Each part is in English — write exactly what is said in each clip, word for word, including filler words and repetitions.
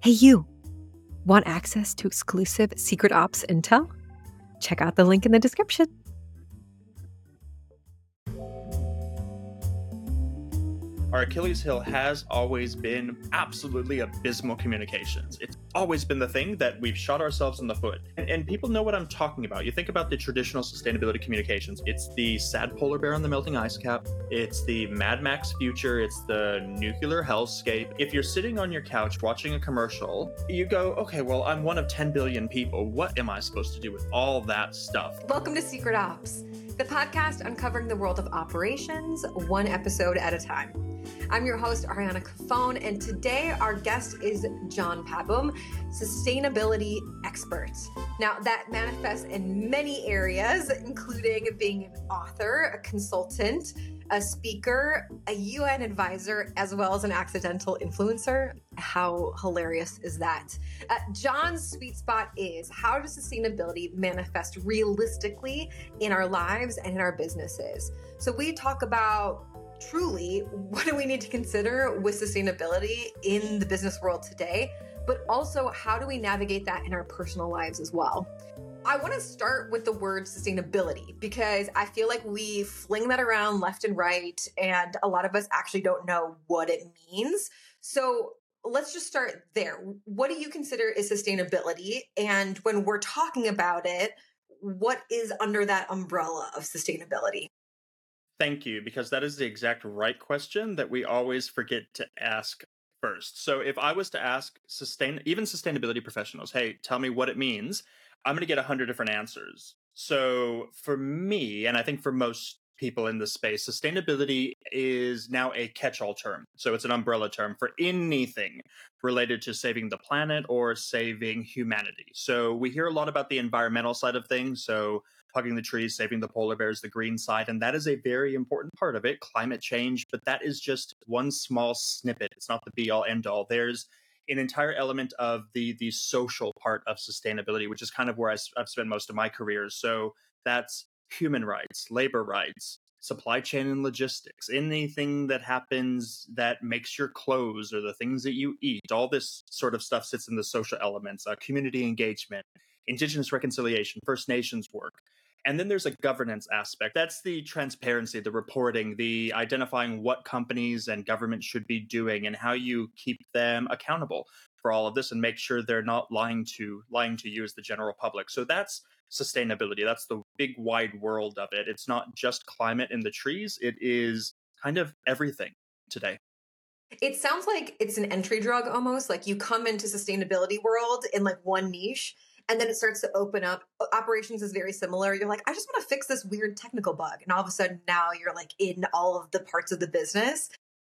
Hey, you! Want access to exclusive Secret Ops intel? Check out the link in the description. Our Achilles heel has always been absolutely abysmal communications. It's always been the thing that we've shot ourselves in the foot. And, and people know what I'm talking about. You think about the traditional sustainability communications. It's the sad polar bear on the melting ice cap. It's the Mad Max future. It's the nuclear hellscape. If you're sitting on your couch watching a commercial, you go, okay, well, I'm one of ten billion people. What am I supposed to do with all that stuff? Welcome to Secret Ops, the podcast uncovering the world of operations, one episode at a time. I'm your host, Ariana Cofone, and today our guest is John Pabum, sustainability expert. Now, that manifests in many areas, including being an author, a consultant, a speaker, a U N advisor, as well as an accidental influencer. How hilarious is that? Uh, John's sweet spot is how does sustainability manifest realistically in our lives and in our businesses? So we talk about truly, what do we need to consider with sustainability in the business world today, but also how do we navigate that in our personal lives as well? I want to start with the word sustainability because I feel like we fling that around left and right, and a lot of us actually don't know what it means. So let's just start there. What do you consider is sustainability? And when we're talking about it, what is under that umbrella of sustainability? Thank you, because that is the exact right question that we always forget to ask first. So if I was to ask sustain even sustainability professionals, hey, tell me what it means, I'm going to get a hundred different answers. So for me, and I think for most people in this space, sustainability is now a catch-all term. So it's an umbrella term for anything related to saving the planet or saving humanity. So we hear a lot about the environmental side of things. So hugging the trees, saving the polar bears, the green side. And that is a very important part of it, climate change. But that is just one small snippet. It's not the be all end all. There's an entire element of the the social part of sustainability, which is kind of where I, I've spent most of my career. So that's human rights, labor rights, supply chain and logistics, anything that happens that makes your clothes or the things that you eat. All this sort of stuff sits in the social elements, uh, community engagement, Indigenous reconciliation, First Nations work. And then there's a governance aspect. That's the transparency, the reporting, the identifying what companies and governments should be doing and how you keep them accountable for all of this and make sure they're not lying to lying to you as the general public. So that's sustainability. That's the big wide world of it. It's not just climate in the trees. It is kind of everything today. It sounds like it's an entry drug almost, like you come into sustainability world in like one niche and then it starts to open up. Operations is very similar. You're like, I just want to fix this weird technical bug. And all of a sudden now you're like in all of the parts of the business.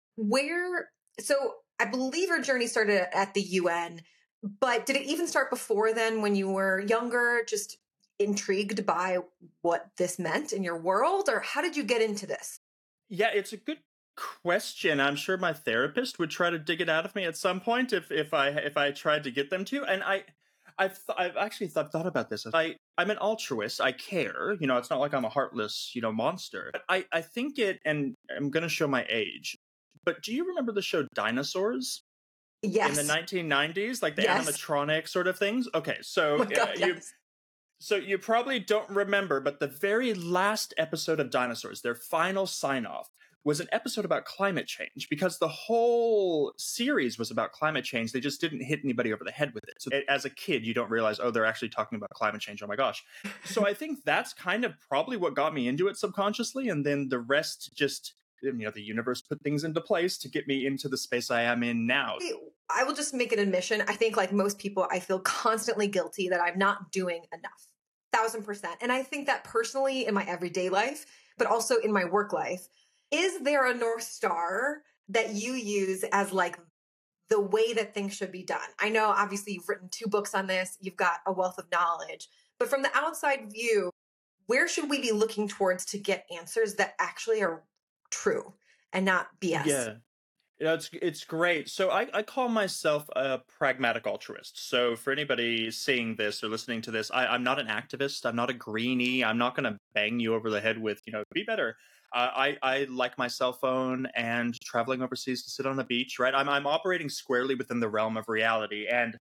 Where, so I believe your journey started at the U N, but did it even start before then when you were younger, just intrigued by what this meant in your world? Or how did you get into this? Yeah, it's a good question. I'm sure my therapist would try to dig it out of me at some point if if I if I tried to get them to. And I I've th- I've actually th- thought about this. I I'm an altruist. I care. You know, it's not like I'm a heartless, you know, monster. But I I think it, and I'm going to show my age. But do you remember the show Dinosaurs? Yes. In the nineteen nineties, like the yes. animatronic sort of things. Okay, so oh God, uh, you. Yes. So you probably don't remember, but the very last episode of Dinosaurs, their final sign-off, was an episode about climate change because the whole series was about climate change. They just didn't hit anybody over the head with it. So as a kid, you don't realize, oh, they're actually talking about climate change. Oh my gosh. So I think that's kind of probably what got me into it subconsciously. And then the rest just, you know, the universe put things into place to get me into the space I am in now. I will just make an admission. I think like most people, I feel constantly guilty that I'm not doing enough. Thousand percent. And I think that personally in my everyday life, but also in my work life, is there a North Star that you use as like the way that things should be done? I know obviously you've written two books on this, you've got a wealth of knowledge, but from the outside view, where should we be looking towards to get answers that actually are true and not B S? Yeah. You know, it's it's great. So I, I call myself a pragmatic altruist. So for anybody seeing this or listening to this, I, I'm not an activist. I'm not a greenie. I'm not going to bang you over the head with, you know, be better. Uh, I I like my cell phone and traveling overseas to sit on the beach. Right. I'm I'm operating squarely within the realm of reality, and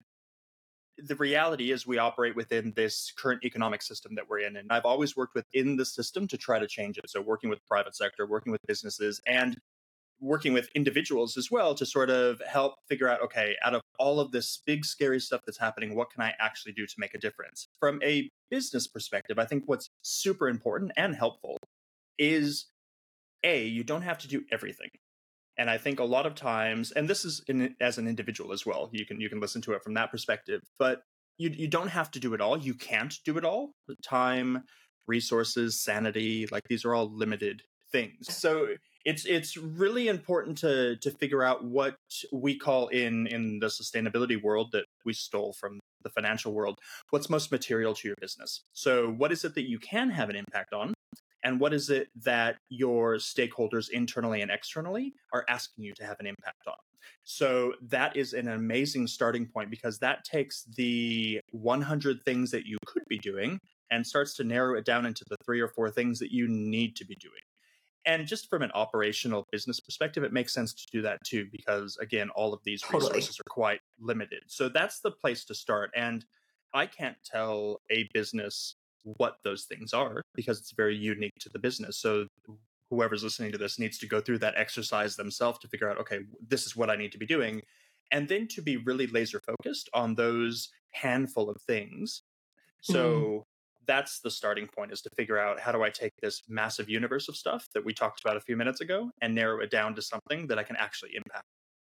the reality is we operate within this current economic system that we're in. And I've always worked within the system to try to change it. So working with private sector, working with businesses, and working with individuals as well to sort of help figure out, okay, out of all of this big, scary stuff that's happening, what can I actually do to make a difference? From a business perspective, I think what's super important and helpful is A, you don't have to do everything. And I think a lot of times, and this is in, as an individual as well, you can you can listen to it from that perspective, but you you don't have to do it all. You can't do it all. Time, resources, sanity, like these are all limited things. So it's it's really important to to figure out what we call in in the sustainability world that we stole from the financial world, what's most material to your business. So what is it that you can have an impact on? And what is it that your stakeholders internally and externally are asking you to have an impact on? So that is an amazing starting point, because that takes the one hundred things that you could be doing and starts to narrow it down into the three or four things that you need to be doing. And just from an operational business perspective, it makes sense to do that too, because again, all of these Totally. resources are quite limited. So that's the place to start. And I can't tell a business what those things are because it's very unique to the business. So whoever's listening to this needs to go through that exercise themselves to figure out, okay, this is what I need to be doing. And then to be really laser focused on those handful of things. So Mm. that's the starting point, is to figure out, how do I take this massive universe of stuff that we talked about a few minutes ago and narrow it down to something that I can actually impact.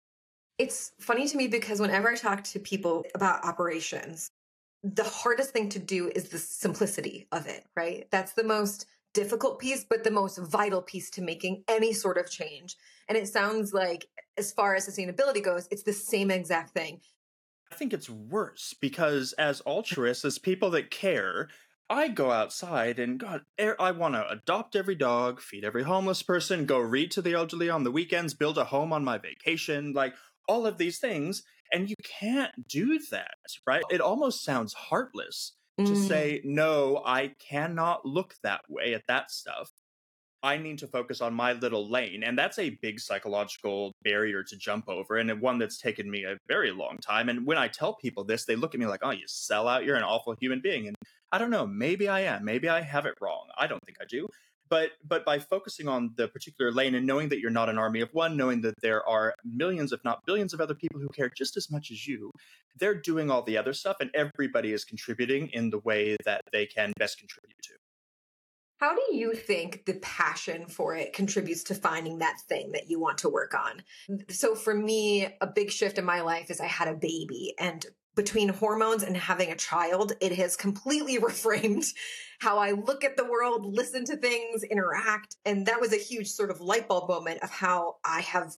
It's funny to me because whenever I talk to people about operations, the hardest thing to do is the simplicity of it, right? That's the most difficult piece, but the most vital piece to making any sort of change. And it sounds like, as far as sustainability goes, it's the same exact thing. I think it's worse, because as altruists, as people that care, I go outside and God, I want to adopt every dog, feed every homeless person, go read to the elderly on the weekends, build a home on my vacation, like all of these things. And you can't do that, right? It almost sounds heartless to Mm. say, no, I cannot look that way at that stuff. I need to focus on my little lane. And that's a big psychological barrier to jump over, and one that's taken me a very long time. And when I tell people this, they look at me like, oh, you sell out, you're an awful human being. And I don't know, maybe I am, maybe I have it wrong. I don't think I do. But but by focusing on the particular lane and knowing that you're not an army of one, knowing that there are millions, if not billions, of other people who care just as much as you, they're doing all the other stuff, and everybody is contributing in the way that they can best contribute to. How do you think the passion for it contributes to finding that thing that you want to work on? So for me, a big shift in my life is I had a baby, and between hormones and having a child, it has completely reframed how I look at the world, listen to things, interact. And that was a huge sort of light bulb moment of how I have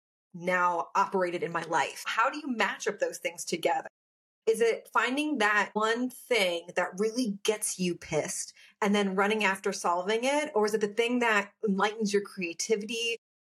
now operated in my life. How do you match up those things together? Is it finding that one thing that really gets you pissed and then running after solving it? Or is it the thing that enlightens your creativity?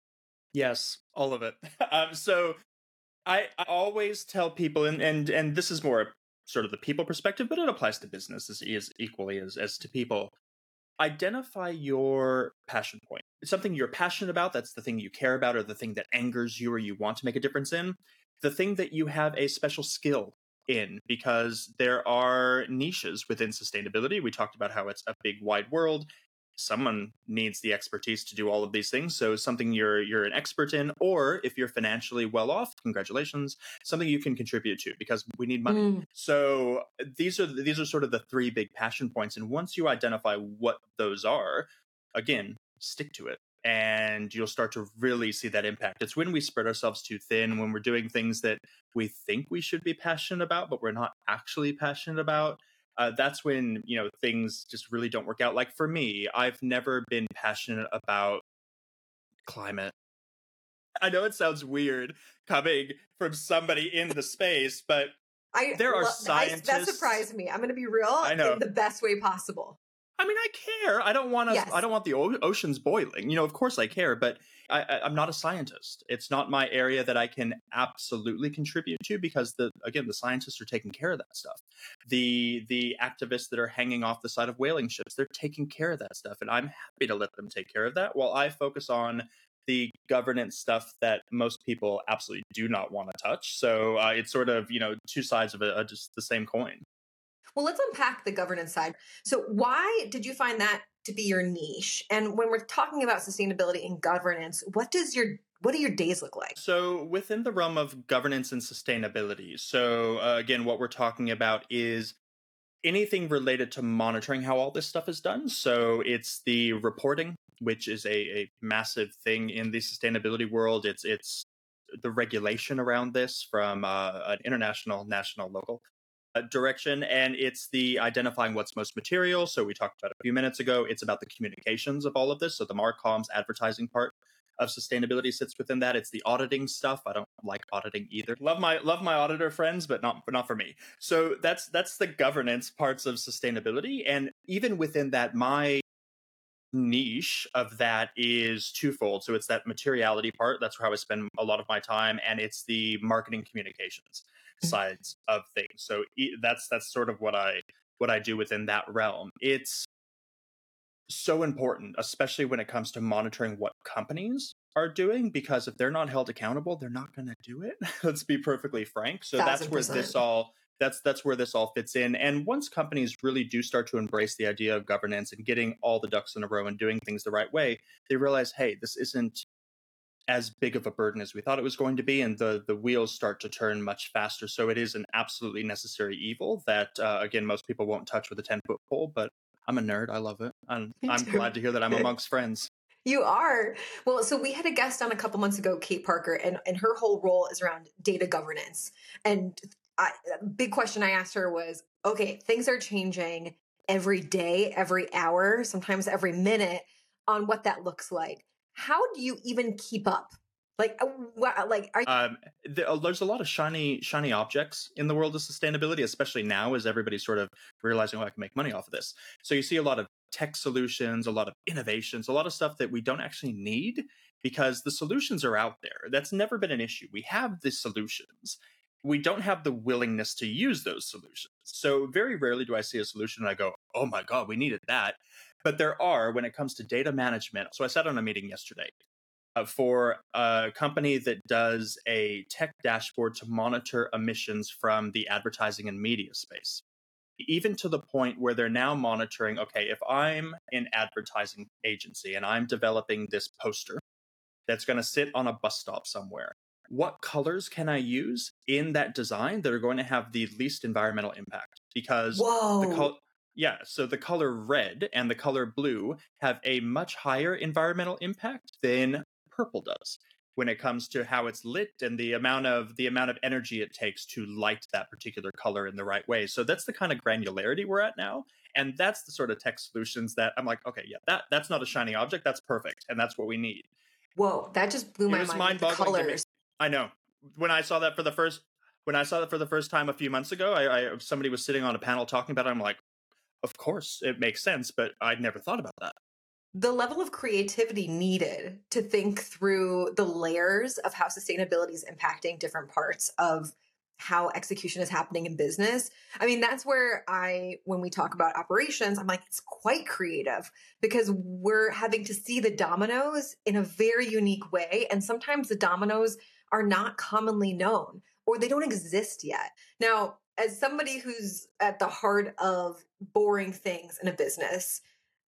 Yes, all of it. um, so I, I always tell people, and, and and this is more sort of the people perspective, but it applies to business as, as equally as, as to people. Identify your passion point. It's something you're passionate about. That's the thing you care about, or the thing that angers you or you want to make a difference in. The thing that you have a special skill in, because there are niches within sustainability. We talked about how it's a big, wide world. Someone needs the expertise to do all of these things. So something you're you're an expert in, or if you're financially well off, congratulations, something you can contribute to, because we need money. Mm. So these are these are sort of the three big passion points. And once you identify what those are, again, stick to it, and you'll start to really see that impact. It's when we spread ourselves too thin, when we're doing things that we think we should be passionate about, but we're not actually passionate about. Uh, that's when, you know, things just really don't work out. Like for me, I've never been passionate about climate. I know it sounds weird coming from somebody in the space, but I there are lo- I- scientists. that surprised me. I'm going to be real I know. in the best way possible. I mean, I care. I don't want us. Yes. I don't want the o- oceans boiling. You know, of course I care, but I, I, I'm not a scientist. It's not my area that I can absolutely contribute to because the again, the scientists are taking care of that stuff. The the activists that are hanging off the side of whaling ships, they're taking care of that stuff, and I'm happy to let them take care of that while I focus on the governance stuff that most people absolutely do not want to touch. So uh, it's sort of, you know, two sides of a, a just the same coin. Well, let's unpack the governance side. So why did you find that to be your niche? And when we're talking about sustainability and governance, what does your what do your days look like? So within the realm of governance and sustainability, so uh, again, what we're talking about is anything related to monitoring how all this stuff is done. So it's the reporting, which is a, a massive thing in the sustainability world. It's it's the regulation around this from uh, an international, national, local uh, direction, and it's the identifying what's most material. So we talked about a few minutes ago. It's about the communications of all of this. So the Marcoms advertising part of sustainability sits within that. It's the auditing stuff. I don't like auditing either. Love my love my auditor friends, but not but not for me. So that's that's the governance parts of sustainability, and even within that, my niche of that is twofold. So it's that materiality part. That's where I spend a lot of my time, and it's the marketing communications sides of things. So that's that's sort of what I what I do within that realm. It's so important, especially when it comes to monitoring what companies are doing, because if they're not held accountable, they're not going to do it. Let's be perfectly frank. So that's where this all that's that's where this all fits in. And once companies really do start to embrace the idea of governance and getting all the ducks in a row and doing things the right way, they realize, hey, this isn't as big of a burden as we thought it was going to be, and the the wheels start to turn much faster. So it is an absolutely necessary evil that uh, again, most people won't touch with a ten foot pole, but I'm a nerd. I love it. And I'm glad to hear that I'm amongst friends. You are. Well, so we had a guest on a couple months ago, Kate Parker, and, and her whole role is around data governance. And I, a big question I asked her was, okay, things are changing every day, every hour, sometimes every minute on what that looks like. How do you even keep up? Like, like, are you- um, there, there's a lot of shiny, shiny objects in the world of sustainability, especially now as everybody's sort of realizing, oh, I can make money off of this. So you see a lot of tech solutions, a lot of innovations, a lot of stuff that we don't actually need because the solutions are out there. That's never been an issue. We have the solutions. We don't have the willingness to use those solutions. So very rarely do I see a solution and I go, oh my God, we needed that. But there are when it comes to data management. So I sat on a meeting yesterday Uh, for a company that does a tech dashboard to monitor emissions from the advertising and media space, even to the point where they're now monitoring, okay, if I'm an advertising agency and I'm developing this poster that's going to sit on a bus stop somewhere, what colors can I use in that design that are going to have the least environmental impact? Because Whoa. the color... Yeah, so the color red and the color blue have a much higher environmental impact than purple does when it comes to how it's lit and the amount of the amount of energy it takes to light that particular color in the right way. So that's the kind of granularity we're at now, and that's the sort of tech solutions that I'm like, okay, yeah, that that's not a shiny object, that's perfect, and that's what we need. Whoa, that just blew my It was mind. The mind-boggling to me. colors. I know. When I saw that for the first when I saw that for the first time a few months ago, I, I somebody was sitting on a panel talking about it. I'm like, of course it makes sense, but I'd never thought about that. The level of creativity needed to think through the layers of how sustainability is impacting different parts of how execution is happening in business. I mean, that's where I, when we talk about operations, I'm like, it's quite creative because we're having to see the dominoes in a very unique way. And sometimes the dominoes are not commonly known or they don't exist yet. Now, as somebody who's at the heart of boring things in a business,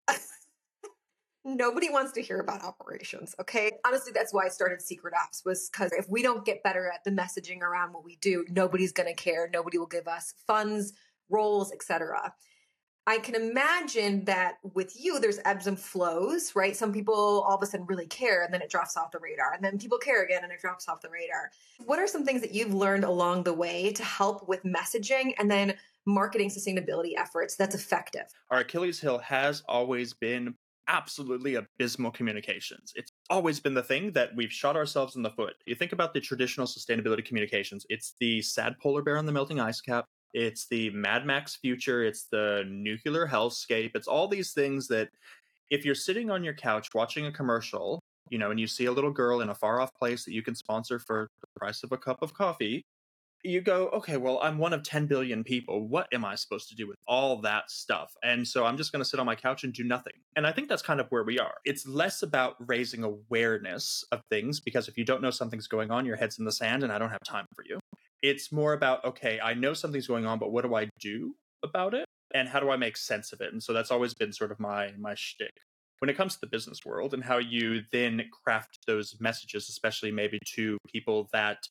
nobody wants to hear about operations, okay? Honestly, that's why I started Secret Ops, was because if we don't get better at the messaging around what we do, nobody's going to care. Nobody will give us funds, roles, et cetera. I can imagine that with you, there's ebbs and flows, right? Some people all of a sudden really care and then it drops off the radar. And then people care again and it drops off the radar. What are some things that you've learned along the way to help with messaging and then marketing sustainability efforts that's effective? Our Achilles heel has always been absolutely abysmal communications. It's always been the thing that we've shot ourselves in the foot. You think about the traditional sustainability communications, it's the sad polar bear on the melting ice cap. It's the Mad Max future. It's the nuclear hellscape. It's all these things that if you're sitting on your couch watching a commercial, you know, and you see a little girl in a far off place that you can sponsor for the price of a cup of coffee, you go, okay, well, I'm one of ten billion people. What am I supposed to do with all that stuff? And so I'm just going to sit on my couch and do nothing. And I think that's kind of where we are. It's less about raising awareness of things, because if you don't know something's going on, your head's in the sand and I don't have time for you. It's more about, okay, I know something's going on, but what do I do about it? And how do I make sense of it? And so that's always been sort of my my shtick. When it comes to the business world and how you then craft those messages, especially maybe to people that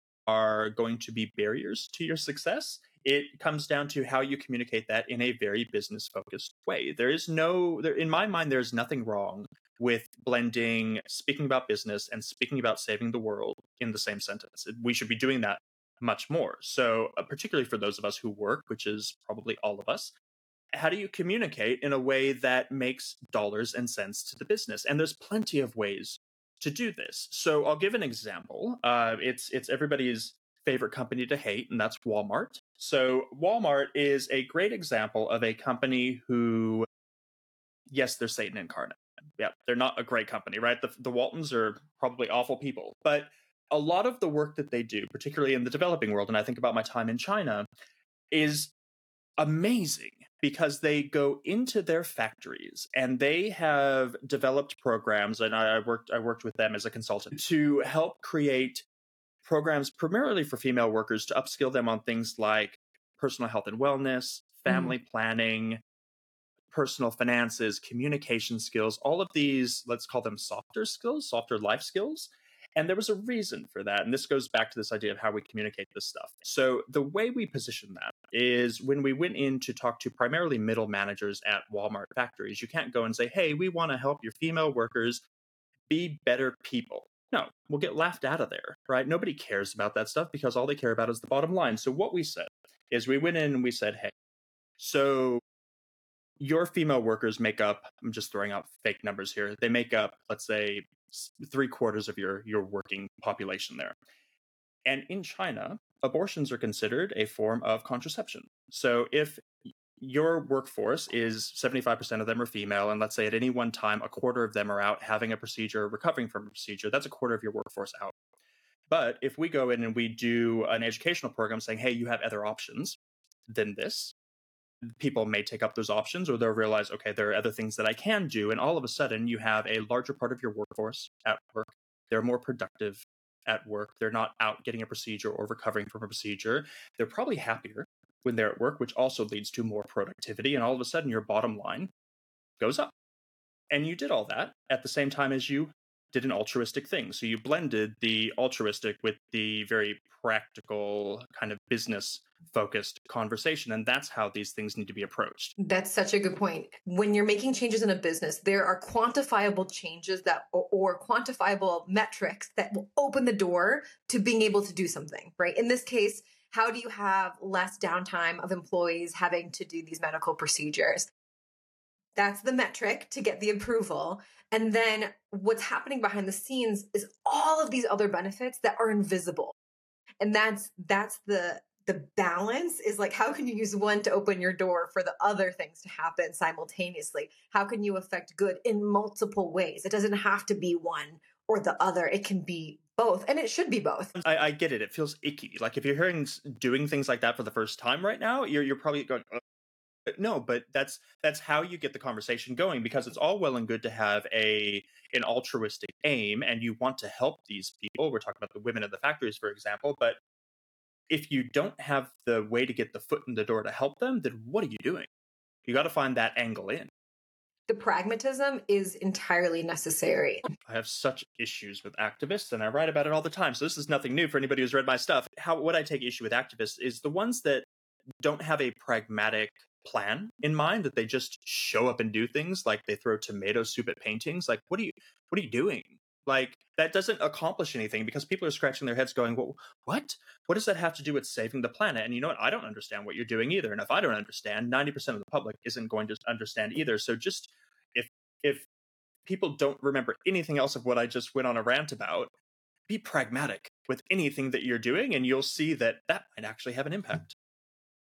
are going to be barriers to your success, it comes down to how you communicate that in a very business focused way. There is no, there, in my mind, there's nothing wrong with blending speaking about business and speaking about saving the world in the same sentence. We should be doing that much more. So, uh, particularly for those of us who work, which is probably all of us, how do you communicate in a way that makes dollars and cents to the business? And there's plenty of ways to do this. So I'll give an example. Uh, it's it's everybody's favorite company to hate, and that's Walmart. So Walmart is a great example of a company who, yes, they're Satan incarnate. Yeah, they're not a great company, right? The, the Waltons are probably awful people. But a lot of the work that they do, particularly in the developing world, and I think about my time in China, is amazing, because they go into their factories and they have developed programs, and I, I worked I worked with them as a consultant to help create programs primarily for female workers to upskill them on things like personal health and wellness, family mm-hmm. planning, personal finances, communication skills, all of these, let's call them softer skills, softer life skills. And there was a reason for that. And this goes back to this idea of how we communicate this stuff. So the way we position that is when we went in to talk to primarily middle managers at Walmart factories, you can't go and say, hey, we want to help your female workers be better people. No, we'll get laughed out of there, right? Nobody cares about that stuff because all they care about is the bottom line. So what we said is we went in and we said, hey, so your female workers make up, I'm just throwing out fake numbers here, they make up, let's say, three quarters of your, your working population there. And in China, abortions are considered a form of contraception. So if your workforce is seventy-five percent of them are female, and let's say at any one time, a quarter of them are out having a procedure, recovering from a procedure, that's a quarter of your workforce out. But if we go in and we do an educational program saying, hey, you have other options than this, people may take up those options, or they'll realize, okay, there are other things that I can do. And all of a sudden you have a larger part of your workforce at work. They're more productive at work. They're not out getting a procedure or recovering from a procedure. They're probably happier when they're at work, which also leads to more productivity. And all of a sudden your bottom line goes up. And you did all that at the same time as you did an altruistic thing. So you blended the altruistic with the very practical kind of business focused conversation. And that's how these things need to be approached. That's such a good point. When you're making changes in a business, there are quantifiable changes that, or, or quantifiable metrics that will open the door to being able to do something, right? In this case, how do you have less downtime of employees having to do these medical procedures? That's the metric to get the approval. And then what's happening behind the scenes is all of these other benefits that are invisible. And that's that's the the balance is like, how can you use one to open your door for the other things to happen simultaneously? How can you affect good in multiple ways? It doesn't have to be one or the other. It can be both, and it should be both. I, I get it. It feels icky. Like if you're hearing doing things like that for the first time right now, you're you're probably going, oh. No, but that's that's how you get the conversation going, because it's all well and good to have a an altruistic aim and you want to help these people. We're talking about the women in the factories, for example. But if you don't have the way to get the foot in the door to help them, then what are you doing? You got to find that angle in. The pragmatism is entirely necessary. I have such issues with activists, and I write about it all the time. So this is nothing new for anybody who's read my stuff. How what I take issue with activists is the ones that don't have a pragmatic plan in mind, that they just show up and do things, like they throw tomato soup at paintings. Like, what are you what are you doing? Like, that doesn't accomplish anything, because people are scratching their heads going, well, what? What does that have to do with saving the planet? And you know what? I don't understand what you're doing either. And if I don't understand, ninety percent of the public isn't going to understand either. So just if if people don't remember anything else of what I just went on a rant about, be pragmatic with anything that you're doing, and you'll see that that might actually have an impact.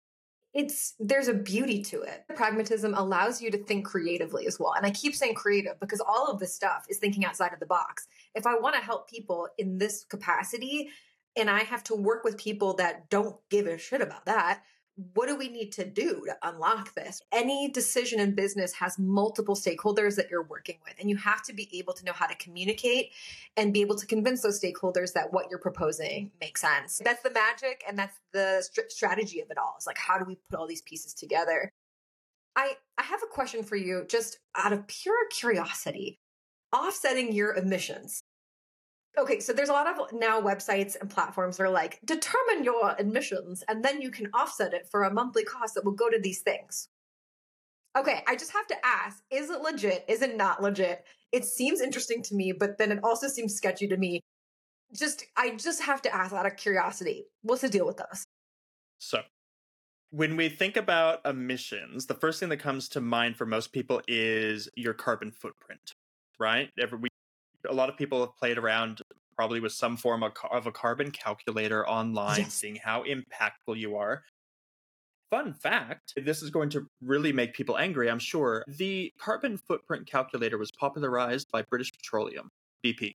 it's there's a beauty to it. Pragmatism allows you to think creatively as well. And I keep saying creative because all of this stuff is thinking outside of the box. If I want to help people in this capacity and I have to work with people that don't give a shit about that, what do we need to do to unlock this? Any decision in business has multiple stakeholders that you're working with, and you have to be able to know how to communicate and be able to convince those stakeholders that what you're proposing makes sense. That's the magic, and that's the st- strategy of it all. It's like, how do we put all these pieces together? I, I have a question for you, just out of pure curiosity. Offsetting your emissions. Okay, so there's a lot of now websites and platforms that are like, determine your emissions, and then you can offset it for a monthly cost that will go to these things. Okay, I just have to ask, is it legit? Is it not legit? It seems interesting to me, but then it also seems sketchy to me. Just, I just have to ask out of curiosity, what's the deal with those? So, when we think about emissions, the first thing that comes to mind for most people is your carbon footprint, right? Every, we A lot of people have played around probably with some form of, of a carbon calculator online, yes. seeing how impactful you are. Fun fact, this is going to really make people angry, I'm sure. The carbon footprint calculator was popularized by British Petroleum, B P.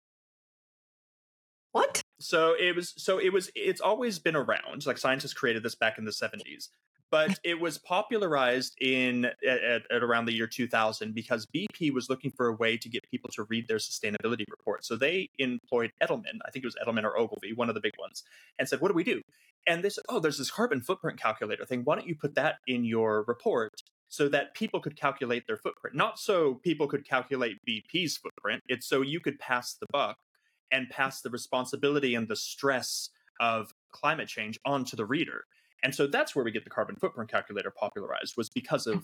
What? So it was, so it was, it's always been around. Like scientists created this back in the seventies. But it was popularized in at, at around the year two thousand because B P was looking for a way to get people to read their sustainability report. So they employed Edelman, I think it was Edelman or Ogilvy, one of the big ones, and said, what do we do? And they said, oh, there's this carbon footprint calculator thing. Why don't you put that in your report so that people could calculate their footprint? Not so people could calculate B P's footprint. It's so you could pass the buck and pass the responsibility and the stress of climate change onto the reader. And so that's where we get the carbon footprint calculator popularized, was because of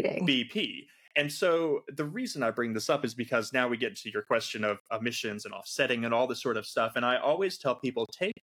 B P. And so the reason I bring this up is because now we get to your question of emissions and offsetting and all this sort of stuff. And I always tell people, take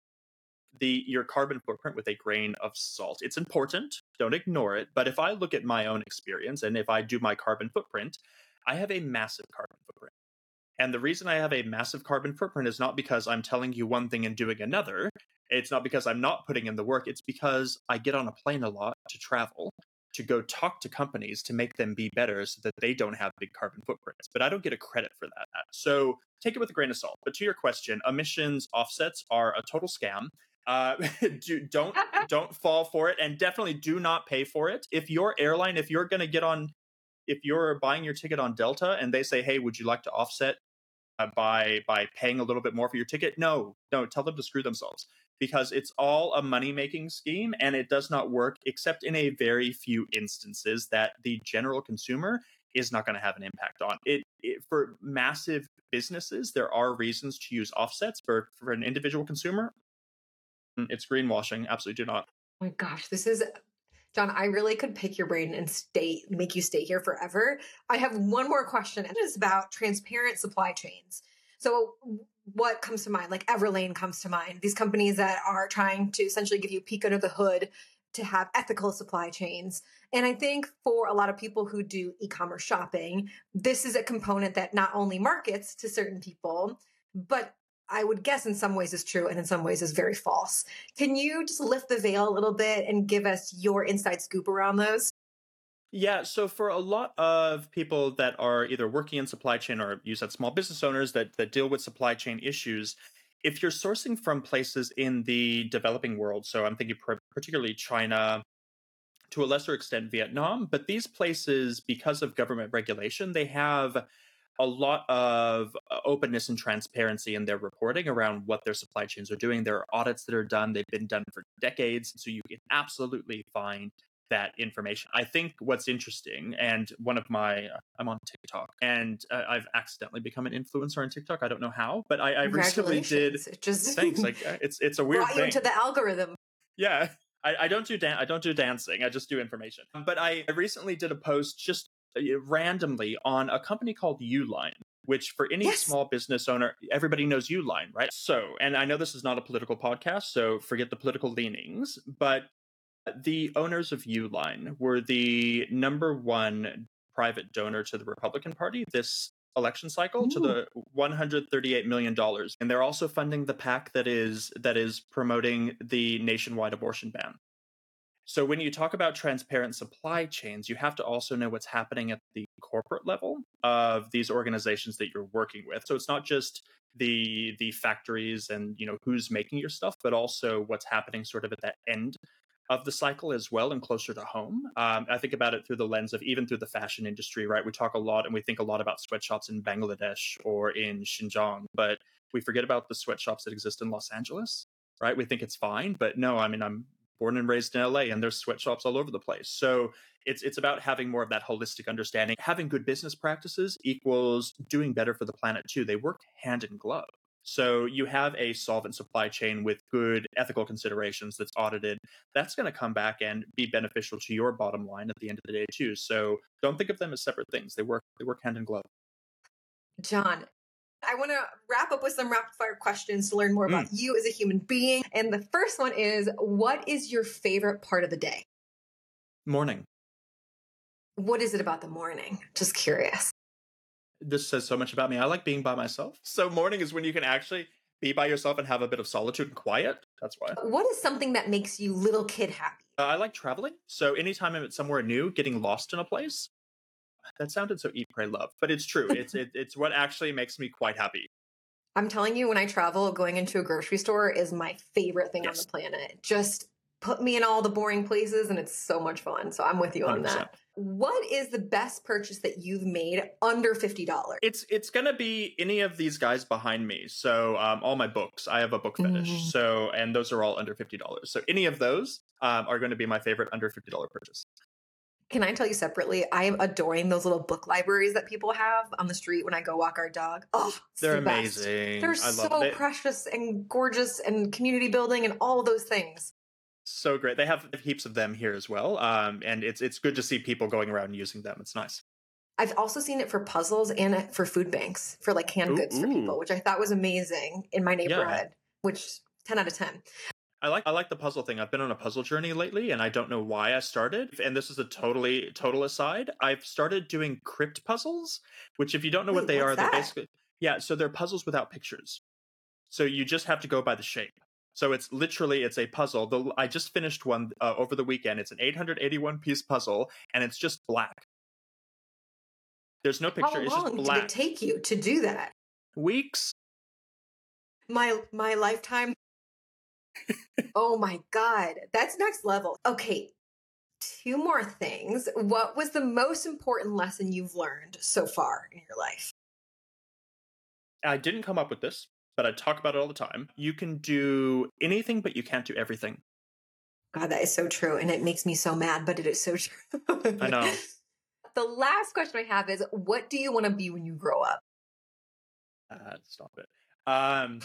the your carbon footprint with a grain of salt. It's important. Don't ignore it. But if I look at my own experience and if I do my carbon footprint, I have a massive carbon footprint. And the reason I have a massive carbon footprint is not because I'm telling you one thing and doing another. It's not because I'm not putting in the work. It's because I get on a plane a lot to travel, to go talk to companies to make them be better so that they don't have big carbon footprints. But I don't get a credit for that. So take it with a grain of salt. But to your question, emissions offsets are a total scam. Uh, do, don't don't fall for it, and definitely do not pay for it. If your airline, if you're going to get on, if you're buying your ticket on Delta and they say, hey, would you like to offset uh, by by paying a little bit more for your ticket? No, no, tell them to screw themselves, because it's all a money-making scheme, and it does not work except in a very few instances that the general consumer is not going to have an impact on. It, it for massive businesses, there are reasons to use offsets. For, for an individual consumer, it's greenwashing. Absolutely do not. Oh my gosh, this is... John, I really could pick your brain and stay, make you stay here forever. I have one more question, and it's about transparent supply chains. So what comes to mind? Like Everlane comes to mind. These companies that are trying to essentially give you a peek under the hood to have ethical supply chains. And I think for a lot of people who do e-commerce shopping, this is a component that not only markets to certain people, but I would guess in some ways is true and in some ways is very false. Can you just lift the veil a little bit and give us your inside scoop around those? Yeah, so for a lot of people that are either working in supply chain or use that small business owners that, that deal with supply chain issues, if you're sourcing from places in the developing world, so I'm thinking particularly China, to a lesser extent Vietnam, but these places, because of government regulation, they have a lot of openness and transparency in their reporting around what their supply chains are doing. There are audits that are done. They've been done for decades. So you can absolutely find that information. I think what's interesting, and one of my, uh, I'm on TikTok, and uh, I've accidentally become an influencer on TikTok. I don't know how, but I, I recently did. Just thanks. Like it's it's a weird brought you thing. into the algorithm. Yeah, I, I don't do dan- I don't do dancing. I just do information. But I, I recently did a post just randomly on a company called Uline, which for any yes. small business owner, everybody knows Uline, right? So, and I know this is not a political podcast, so forget the political leanings, but the owners of Uline were the number one private donor to the Republican Party this election cycle. Ooh. To the one hundred thirty-eight million dollars. And they're also funding the PAC that is that is promoting the nationwide abortion ban. So when you talk about transparent supply chains, you have to also know what's happening at the corporate level of these organizations that you're working with. So it's not just the the factories and you know who's making your stuff, but also what's happening sort of at that end of the cycle as well and closer to home. Um, I think about it through the lens of even through the fashion industry, right? We talk a lot and we think a lot about sweatshops in Bangladesh or in Xinjiang, but we forget about the sweatshops that exist in Los Angeles, right? We think it's fine, but no, I mean, I'm born and raised in L A and there's sweatshops all over the place. So it's it's about having more of that holistic understanding. Having good business practices equals doing better for the planet too. They work hand in glove. So you have a solvent supply chain with good ethical considerations that's audited. That's going to come back and be beneficial to your bottom line at the end of the day too. So don't think of them as separate things. They work they work hand in glove. John, I want to wrap up with some rapid fire questions to learn more about Mm. you as a human being. And the first one is, what is your favorite part of the day? Morning. What is it about the morning? Just curious. This says so much about me. I like being by myself. So morning is when you can actually be by yourself and have a bit of solitude and quiet. That's why. What is something that makes you little kid happy? Uh, I like traveling. So anytime I'm at somewhere new, getting lost in a place, that sounded so eat, pray, love, but it's true. It's it, it's what actually makes me quite happy. I'm telling you, when I travel, going into a grocery store is my favorite thing Yes. on the planet. Just put me in all the boring places and it's so much fun. So I'm with you on one hundred percent. that. What is the best purchase that you've made under fifty dollars? It's it's gonna be any of these guys behind me. So um, all my books, I have a book fetish. Mm. So and those are all under fifty dollars. So any of those um, are going to be my favorite under fifty dollar purchase. Can I tell you separately? I am adoring those little book libraries that people have on the street when I go walk our dog. Oh, it's They're the best. amazing. They're I love so it. precious and gorgeous and community building and all of those things. So great. They have heaps of them here as well. Um, and it's it's good to see people going around using them. It's nice. I've also seen it for puzzles and for food banks, for like canned Ooh, goods for ooh. people, which I thought was amazing in my Yeah. neighborhood, which ten out of ten. I like I like the puzzle thing. I've been on a puzzle journey lately, and I don't know why I started. And this is a totally total aside. I've started doing crypt puzzles, which if you don't know what Wait, they what's are, they're that? basically yeah. So they're puzzles without pictures. So you just have to go by the shape. So it's literally it's a puzzle. The, I just finished one uh, over the weekend. It's an eight hundred eighty-one piece puzzle, and it's just black. There's no picture. How It's just long did black. it take you to do that? Weeks. My my lifetime. Oh my God, that's next level. Okay, two more things. What was the most important lesson you've learned so far in your life? I didn't come up with this, but I talk about it all the time. You can do anything, but you can't do everything. God, that is so true. And it makes me so mad, but it is so true. I know. The last question I have is, what do you want to be when you grow up? Uh, stop it. Um,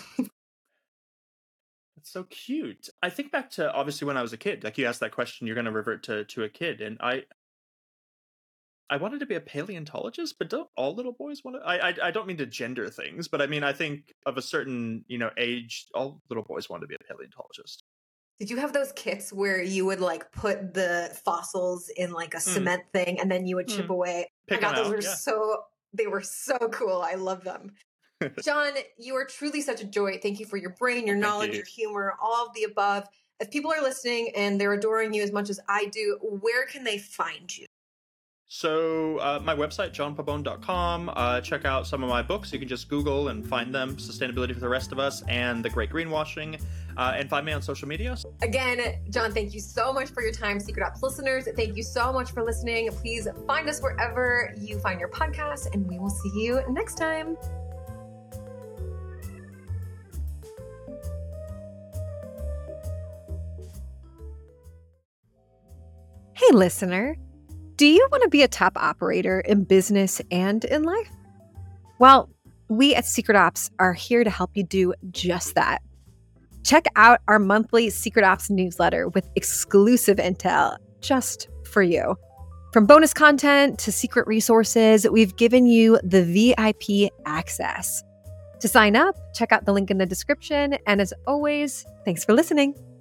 it's so cute. I think back to obviously when I was a kid. Like you asked that question, you're going to revert to to a kid, and I, I wanted to be a paleontologist. But don't all little boys want to? I, I I don't mean to gender things, but I mean I think of a certain you know age, all little boys want to be a paleontologist. Did you have those kits where you would like put the fossils in like a Mm. cement thing and then you would chip Mm. away? Pick oh my God, them those out, were yeah. so, they were so cool. I love them. John, you are truly such a joy. Thank you for your brain, your Thank knowledge, you. your humor, all of the above. If people are listening and they're adoring you as much as I do, where can they find you? So uh, my website, john pabon dot com. Uh, check out some of my books. You can just Google and find them, Sustainability for the Rest of Us and The Great Greenwashing. Uh, and find me on social media. Again, John, thank you so much for your time. Secret Ops listeners, thank you so much for listening. Please find us wherever you find your podcast, and we will see you next time. Hey, listener, do you want to be a top operator in business and in life? Well, we at Secret Ops are here to help you do just that. Check out our monthly Secret Ops newsletter with exclusive intel just for you. From bonus content to secret resources, we've given you the V I P access. To sign up, check out the link in the description. And as always, thanks for listening.